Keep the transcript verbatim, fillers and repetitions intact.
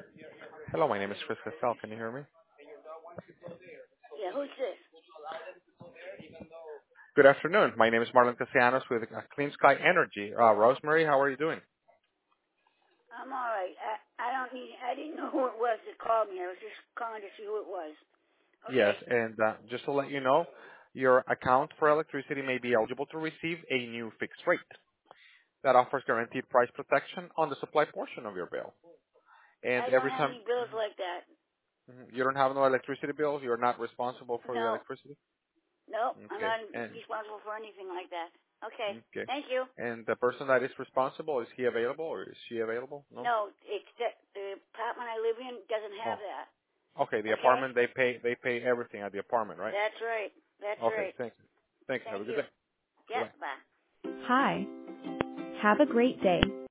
Hello, my name is Chris Castell. Can you hear me? Yeah, who's this? Good afternoon. My name is Marlon Castellanos with uh, Clean Sky Energy. Uh, Rosemary, how are you doing? I'm all right. I, I don't need. I didn't know who it was that called me. I was just calling to see who it was. Yes, Okay. and uh, just to let you know, your account for electricity may be eligible to receive a new fixed rate that offers guaranteed price protection on the supply portion of your bill. And I don't every have time any bills like that. mhm, you don't have no electricity bills, you're not responsible for the No. electricity. Nope. I'm Okay, not and responsible for anything like that. Okay. okay, Thank you. and the person that is responsible, is he available or is she available? No. No, it's that the apartment I live in doesn't have Oh, that. okay. The Okay. apartment they pay they pay everything at the apartment, right? That's right. That's Okay. right. Thank you. Thank you. Have Thank a good you. day. Yep. Bye-bye. Bye. Hi. Have a great day.